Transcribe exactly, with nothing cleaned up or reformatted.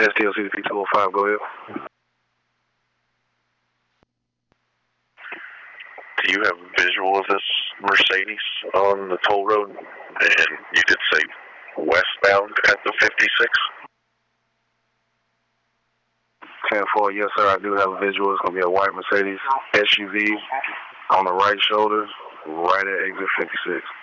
S T L C P two oh five, go ahead. Do you have visual of this Mercedes on the toll road? And you did say westbound at the fifty-six? ten four, yes sir, I do have a visual. It's going to be a white Mercedes S U V on the right shoulder, right at exit fifty-six.